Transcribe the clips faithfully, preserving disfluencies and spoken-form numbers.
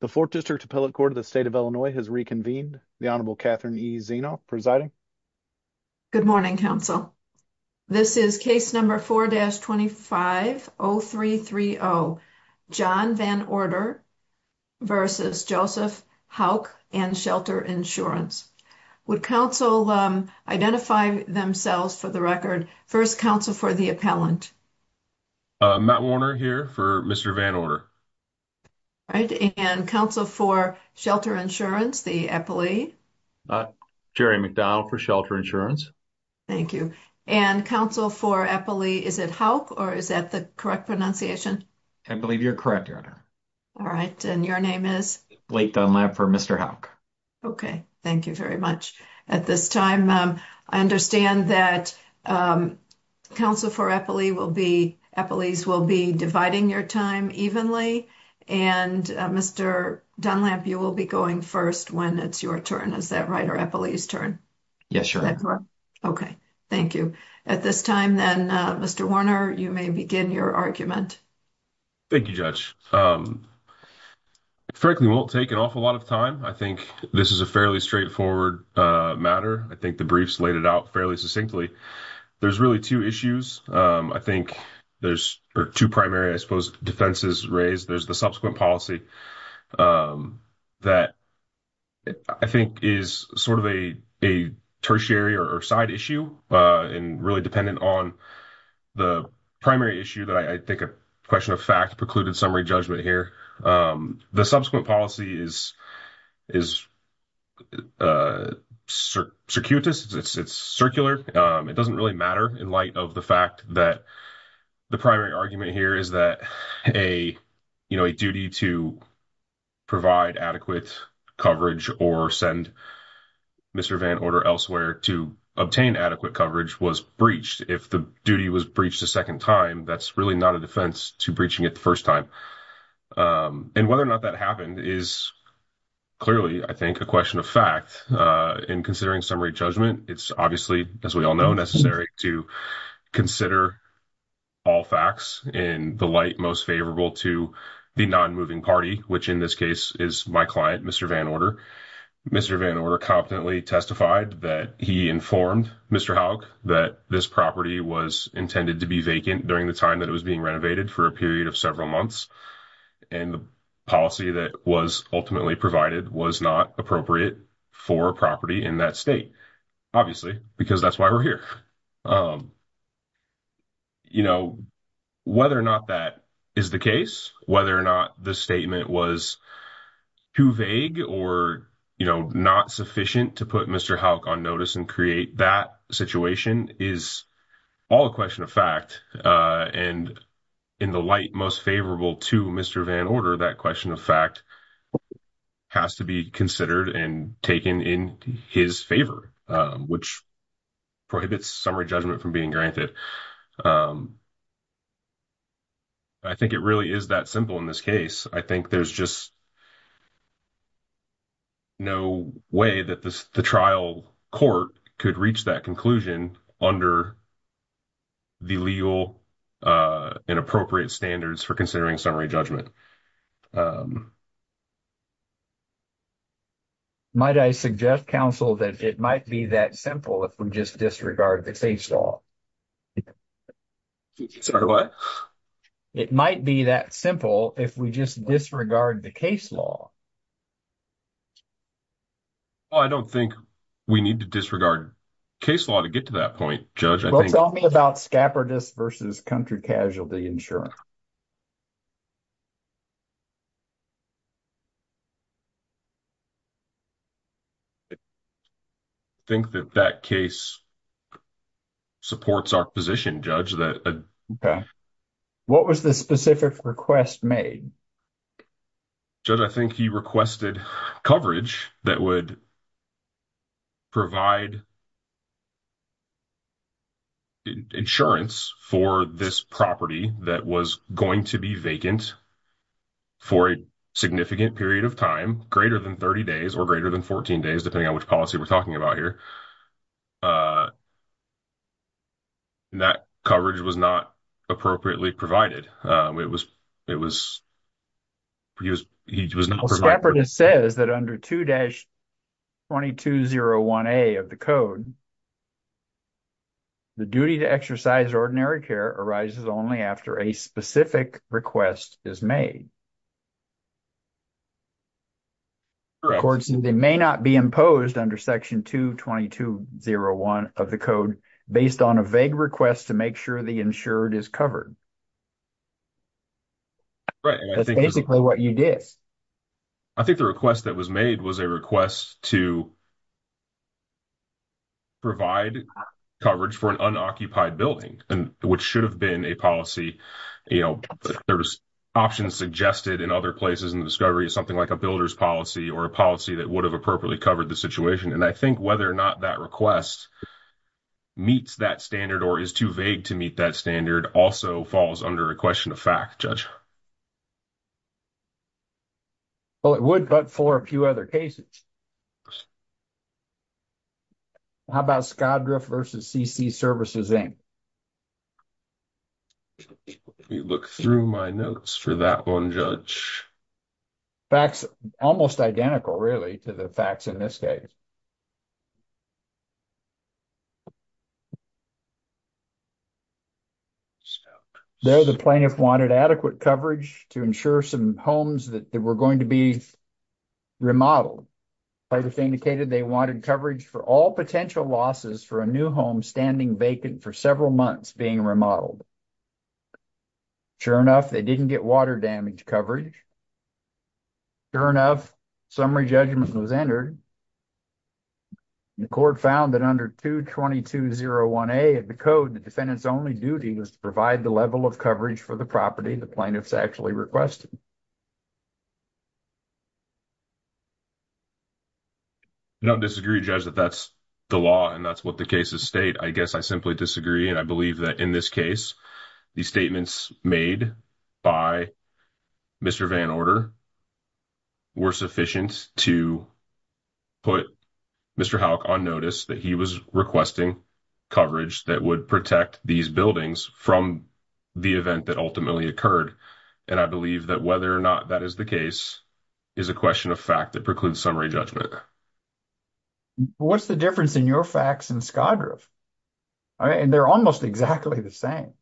The fourth District Appellate Court of the State of Illinois has reconvened. The Honorable Catherine E. Zenoff presiding. Good morning, Council. This is case number four dash twenty-five oh three three oh, John Van Order versus Joseph Hauk and Shelter Insurance. Would counsel um, identify themselves for the record? First, counsel for the appellant. Uh, Matt Warner here for Mister Van Order. Right, and counsel for Shelter Insurance, the appellee. Uh, Jerry McDonald for Shelter Insurance. Thank you. And counsel for appellee, is it Hauk or is that the correct pronunciation? I believe you're correct, Your Honor. All right, and your name is? Blake Dunlap for Mister Hauk. Okay, thank you very much. At this time, um, I understand that um, counsel for appellee will be, appellees will be dividing your time evenly, and uh, Mister Dunlap, you will be going first when it's your turn. Is that right, or appellee's turn? Yes, Your Honor. Okay, thank you. At this time, then, uh, Mister Warner, you may begin your argument. Thank you, Judge. Um, frankly, won't take an awful lot of time. I think this is a fairly straightforward uh, matter. I think the briefs laid it out fairly succinctly. There's really two issues. Um, I think there's or two primary, I suppose, defenses raised. There's the subsequent policy um, that I think is sort of a a tertiary or, or side issue uh, and really dependent on the primary issue that I, I think a question of fact precluded summary judgment here. Um, the subsequent policy is is uh, cir- circuitous. It's it's circular. Um, it doesn't really matter in light of the fact that the primary argument here is that a you know a duty to provide adequate coverage or send Mister Van Order elsewhere to obtain adequate coverage was breached. If the duty was breached a second time, that's really not a defense to breaching it the first time. Um, and whether or not that happened is clearly, I think, a question of fact. Uh, in considering summary judgment, it's obviously, as we all know, necessary to consider all facts in the light most favorable to the non-moving party, which in this case is my client, Mister Van Order. Mister Van Order competently testified that he informed Mister Hauk that this property was intended to be vacant during the time that it was being renovated for a period of several months. And the policy that was ultimately provided was not appropriate for a property in that state, obviously, because that's why we're here. Um, you know, whether or not that is the case, whether or not the statement was too vague or you know, not sufficient to put Mister Hauk on notice and create that situation is all a question of fact. Uh, and in the light most favorable to Mister Van Order, that question of fact has to be considered and taken in his favor, um, which prohibits summary judgment from being granted. Um, I think it really is that simple in this case. I think there's just no way that this, the trial court could reach that conclusion under the legal uh, and appropriate standards for considering summary judgment. Um, Might I suggest, counsel, that it might be that simple if we just disregard the case law? sorry, what? It might be that simple if we just disregard the case law. Well, I don't think we need to disregard case law to get to that point, Judge. I well, think. Tell me about Scapardus versus Country Casualty Insurance. I think that that case supports our position, Judge, that a, Okay. What was the specific request made? Judge, I think he requested coverage that would provide insurance for this property that was going to be vacant for a significant period of time, greater than thirty days or greater than fourteen days, depending on which policy we're talking about here. Uh, and that coverage was not appropriately provided. Um, it was, it was, he was he was not Well, provided. Skappert says that under two dash twenty-two oh one A of the code, the duty to exercise ordinary care arises only after a specific request is made. The court said they may not be imposed under section two twenty-two oh one of the code based on a vague request to make sure the insured is covered. Right. And I That's think basically the, what you did. I think the request that was made was a request to provide coverage for an unoccupied building, and which should have been a policy. You know, there was options suggested in other places in the discovery, something like a builder's policy or a policy that would have appropriately covered the situation. And I think whether or not that request meets that standard or is too vague to meet that standard also falls under a question of fact, Judge. Well, it would, but for a few other cases. How about Scodriff versus C C Services, Incorporated? Let me look through my notes for that one, Judge. Facts almost identical, really, to the facts in this case. There, the plaintiff wanted adequate coverage to ensure some homes that, that were going to be remodeled. Plaintiff indicated they wanted coverage for all potential losses for a new home standing vacant for several months being remodeled. Sure enough, they didn't get water damage coverage. Sure enough, summary judgment was entered. The court found that under two twenty-two oh one A of the code, the defendant's only duty was to provide the level of coverage for the property the plaintiffs actually requested. I don't disagree, Judge, that that's the law and that's what the cases state. I guess I simply disagree, and I believe that in this case, the statements made by Mister Van Order were sufficient to put Mister Houck on notice that he was requesting coverage that would protect these buildings from the event that ultimately occurred. And I believe that whether or not that is the case is a question of fact that precludes summary judgment. What's the difference in your facts and Scodriff? I mean, they're almost exactly the same.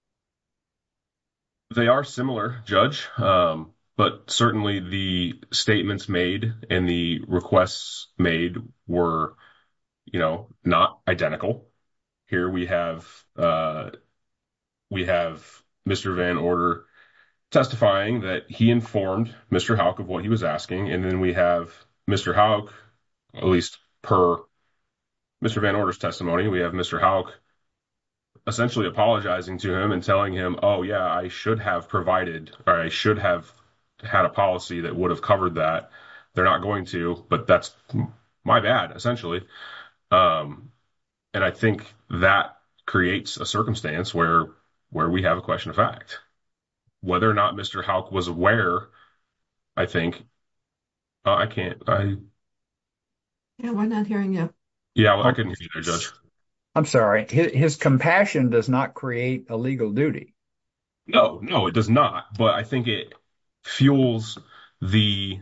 They are similar, Judge, um, but certainly the statements made and the requests made were, you know, not identical. Here we have uh, we have Mister Van Order testifying that he informed Mister Houck of what he was asking, and then we have Mister Houck, at least per Mister Van Order's testimony, we have Mister Houck essentially apologizing to him and telling him, oh, yeah, I should have provided, or I should have had a policy that would have covered that. They're not going to, but that's my bad, essentially. Um, and I think that creates a circumstance where where we have a question of fact. Whether or not Mister Houck was aware, I think, uh, I can't, I... Yeah, we're not hearing you. Yeah, well, I couldn't hear you there, Judge. I'm sorry. His, his compassion does not create a legal duty. No, no, it does not. But I think it fuels the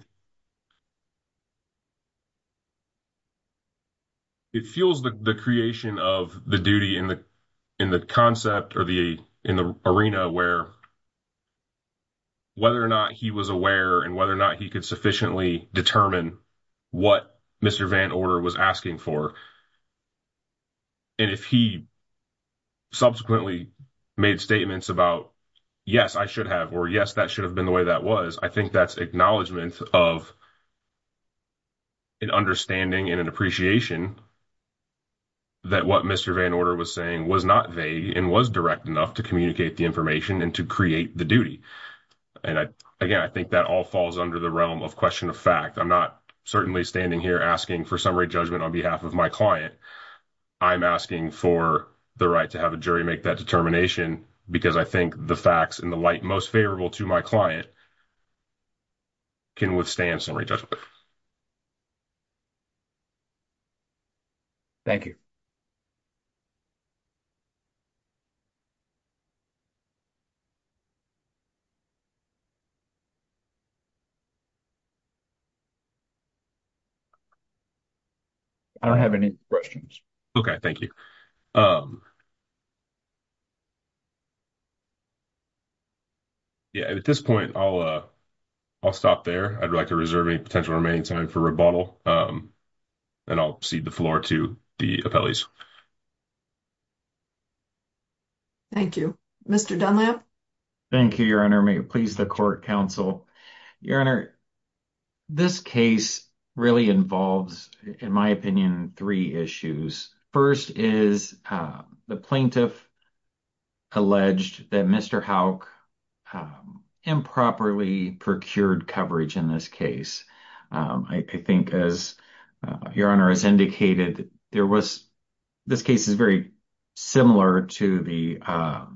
it fuels the, the creation of the duty in the in the concept or the in the arena where whether or not he was aware and whether or not he could sufficiently determine what Mister Van Order was asking for. And if he subsequently made statements about, yes, I should have, or yes, that should have been the way that was, I think that's acknowledgement of an understanding and an appreciation that what Mister Van Order was saying was not vague and was direct enough to communicate the information and to create the duty. And I, again, I think that all falls under the realm of question of fact. I'm not certainly standing here asking for summary judgment on behalf of my client. I'm asking for the right to have a jury make that determination because I think the facts in the light most favorable to my client can withstand summary judgment. Thank you. I don't Uh, have any questions. Okay, thank you. Um, yeah, at this point, I'll uh, I'll stop there. I'd like to reserve any potential remaining time for rebuttal, um, and I'll cede the floor to the appellees. Thank you. Mister Dunlap? Thank you, Your Honor. May it please the court, counsel. Your Honor, this case really involves, in my opinion, three issues. First is uh, the plaintiff alleged that Mister Houck um, improperly procured coverage in this case. Um, I, I think, as uh, Your Honor has indicated, there was this case is very similar to the uh,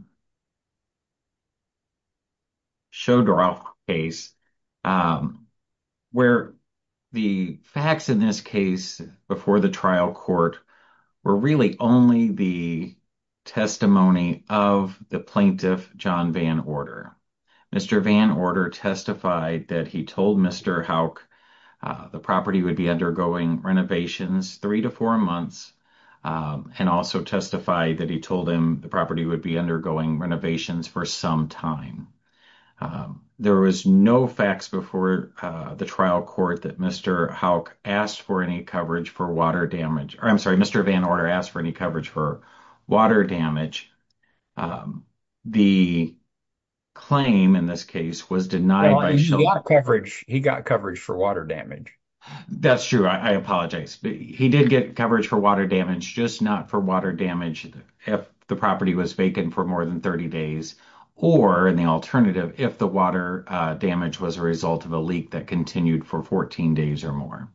Shodorov case, um, where the facts in this case before the trial court were really only the testimony of the plaintiff, John Van Order. Mister Van Order testified that he told Mister Houck uh, the property would be undergoing renovations three to four months, um, and also testified that he told him the property would be undergoing renovations for some time. Um, there was no facts before uh, the trial court that Mister Houck asked for any coverage for water damage, or I'm sorry, Mister Van Order asked for any coverage for water damage. Um, the claim in this case was denied Well, by he Shelter. got coverage. He got coverage for water damage. That's true. I, I apologize. But he did get coverage for water damage, just not for water damage if the property was vacant for more than thirty days, or in the alternative, if the water uh, damage was a result of a leak that continued for fourteen days or more.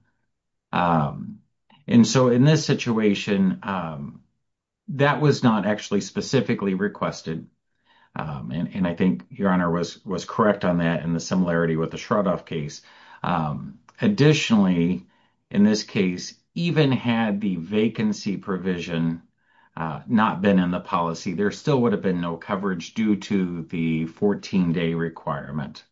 Um, and so in this situation, um, that was not actually specifically requested. Um, and, and I think Your Honor was was correct on that in the similarity with the Shrodoff case. Um, additionally, in this case, even had the vacancy provision uh, not been in the policy, there still would have been no coverage due to the fourteen-day requirement.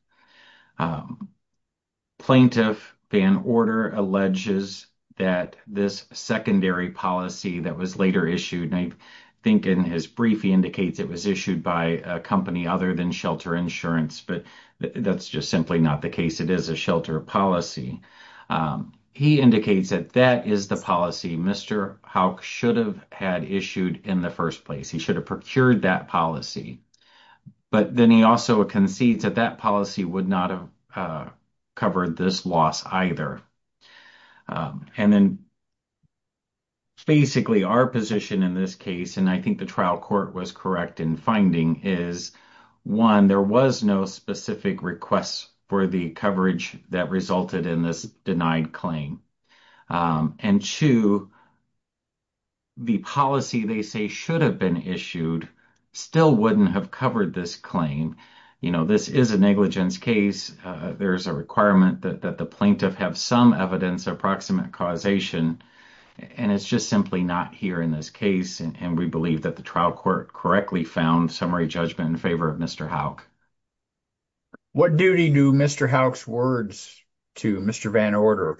Um, Plaintiff Van Order alleges that this secondary policy that was later issued, and I think in his brief he indicates it was issued by a company other than Shelter Insurance, but th- that's just simply not the case. It is a shelter policy. Um, he indicates that that is the policy Mister Houck should have had issued in the first place. He should have procured that policy. But then he also concedes that that policy would not have uh, covered this loss either. Um, and then basically our position in this case, and I think the trial court was correct in finding, is one, there was no specific request for the coverage that resulted in this denied claim. Um, and two, the policy they say should have been issued still wouldn't have covered this claim. You know, this is a negligence case. Uh, there's a requirement that, that the plaintiff have some evidence of proximate causation, and it's just simply not here in this case. And, and we believe that the trial court correctly found summary judgment in favor of Mister Houck. What duty do Mister Houck's words to Mister Van Order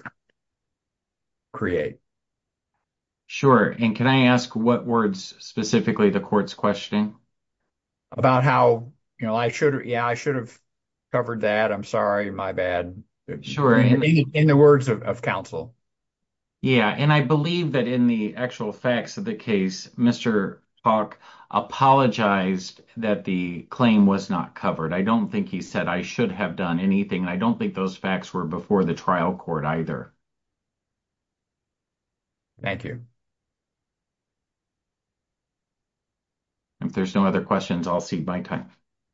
create? Sure. And can I ask what words specifically the court's questioning? About how, you know, I should have, yeah, I should have covered that. I'm sorry, my bad. Sure. In, And in, in the words of, of counsel. yeah, and I believe that in the actual facts of the case, Mister Houck apologized that the claim was not covered. I don't think he said I should have done anything, and I don't think those facts were before the trial court either. Thank you. If there's no other questions, I'll cede my time.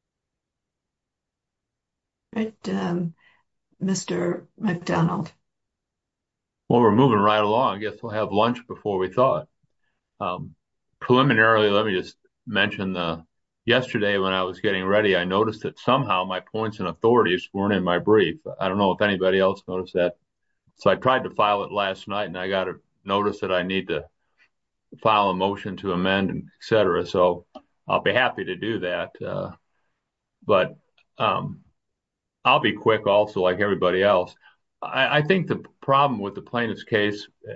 Right, um, Mister McDonald. Well, we're moving right along. I guess we'll have lunch before we thought. Um, preliminarily, let me just mention the yesterday when I was getting ready, I noticed that somehow my points and authorities weren't in my brief. I don't know if anybody else noticed that. So I tried to file it last night, and I got a notice that I need to file a motion to amend, and et cetera. So I'll be happy to do that. Uh, but um, I'll be quick also, like everybody else. I, I think the problem with the plaintiff's case, uh,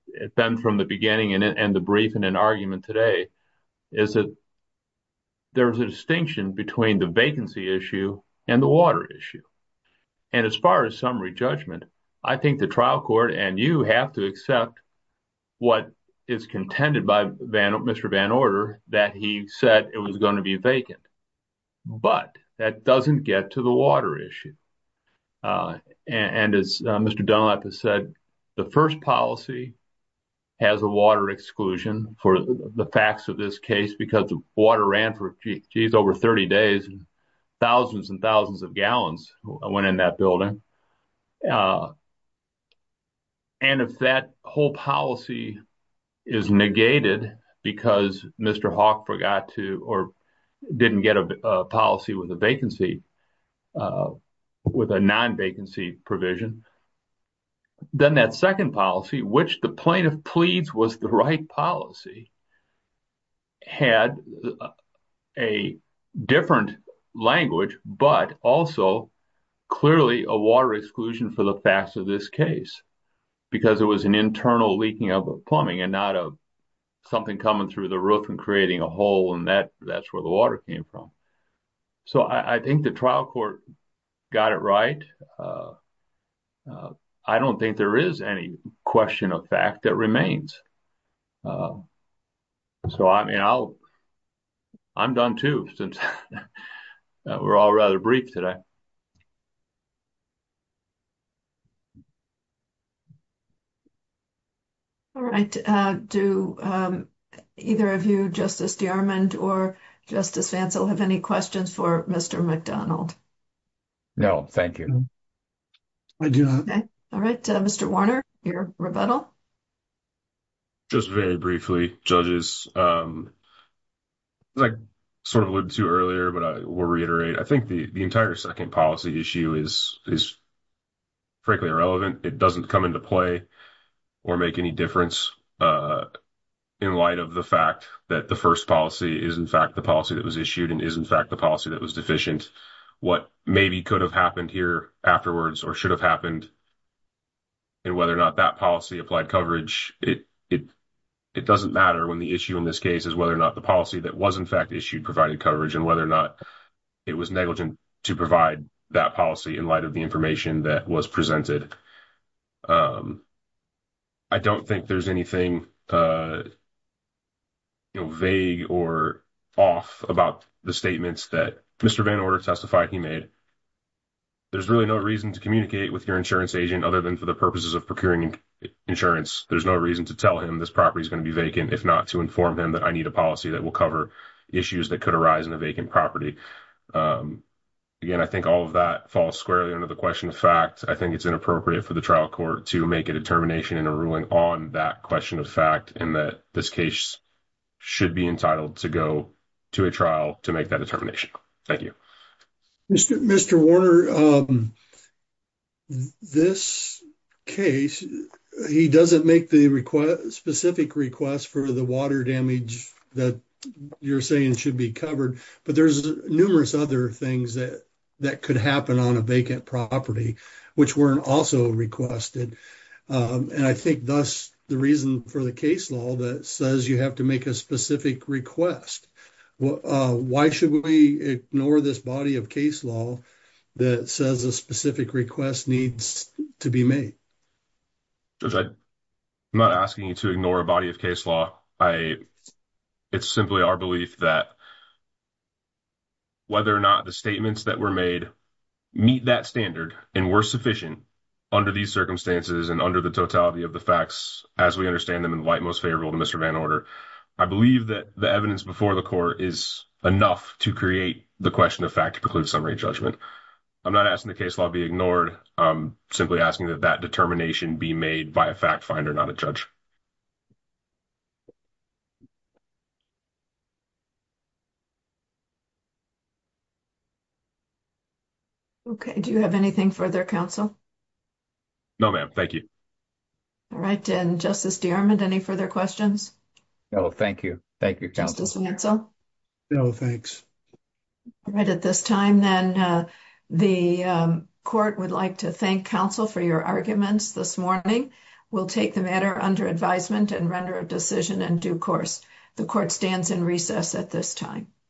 it's been from the beginning and, and the brief and an argument today, is that there's a distinction between the vacancy issue and the water issue. And as far as summary judgment, I think the trial court and you have to accept what is contended by Van, Mister Van Order, that he said it was going to be vacant. But that doesn't get to the water issue. Uh, and, and as uh, Mister Dunlap has said, the first policy has a water exclusion for the facts of this case because the water ran for, geez, over thirty days, and thousands and thousands of gallons went in that building. Uh, and if that whole policy is negated because Mister Hawk forgot to or didn't get a, a policy with a vacancy, uh, with a non-vacancy provision, then that second policy, which the plaintiff pleads was the right policy, had a different language, but also clearly a water exclusion for the facts of this case, because it was an internal leaking of plumbing and not a something coming through the roof and creating a hole, and that that's where the water came from. So I, I think the trial court got it right. Uh, uh, I don't think there is any question of fact that remains. Uh, so I mean, I'll I'm done too, since uh, we're all rather brief today. All right. Uh, do um, either of you, Justice DeArmond or Justice Vancil, have any questions for Mister McDonald? No, thank you. I do not. Okay. All right. Uh, Mister Warner, your rebuttal? Just very briefly, judges, um, like sort of alluded to earlier, but I will reiterate, I think the, the entire second policy issue is, is frankly irrelevant. It doesn't come into play or make any difference uh, in light of the fact that the first policy is in fact the policy that was issued and is in fact the policy that was deficient. What maybe could have happened here afterwards or should have happened, and whether or not that policy applied coverage, it it it doesn't matter when the issue in this case is whether or not the policy that was in fact issued provided coverage and whether or not it was negligent to provide that policy in light of the information that was presented. Um, I don't think there's anything uh, you know, vague or off about the statements that Mister Van Order testified he made. There's really no reason to communicate with your insurance agent other than for the purposes of procuring insurance. There's no reason to tell him this property is going to be vacant, if not to inform him that I need a policy that will cover issues that could arise in a vacant property. Um, again, I think all of that falls squarely under the question of fact. I think it's inappropriate for the trial court to make a determination and a ruling on that question of fact, and that this case should be entitled to go to a trial to make that determination. Thank you. Mister Mister Warner, um, this case, he doesn't make the request, specific request for the water damage that you're saying should be covered, but there's numerous other things that, that could happen on a vacant property, which weren't also requested. Um, and I think thus the reason for the case law that says you have to make a specific request. Well, uh, why should we ignore this body of case law that says a specific request needs to be made? Judge, I'm not asking you to ignore a body of case law. I, it's simply our belief that whether or not the statements that were made meet that standard and were sufficient under these circumstances and under the totality of the facts as we understand them in the light most favorable to Mister Van Order, I believe that the evidence before the court is enough to create the question of fact to preclude summary judgment. I'm not asking the case law be ignored. I'm simply asking that that determination be made by a fact finder, not a judge. Okay. Do you have anything further, counsel? No, ma'am. Thank you. All right. And Justice DeArmond, any further questions? No, thank you. Thank you, counsel. Justice Vancil? No, thanks. All right. At this time, then, uh, the um, court would like to thank counsel for your arguments this morning. will take the matter under advisement and render a decision in due course. The court stands in recess at this time.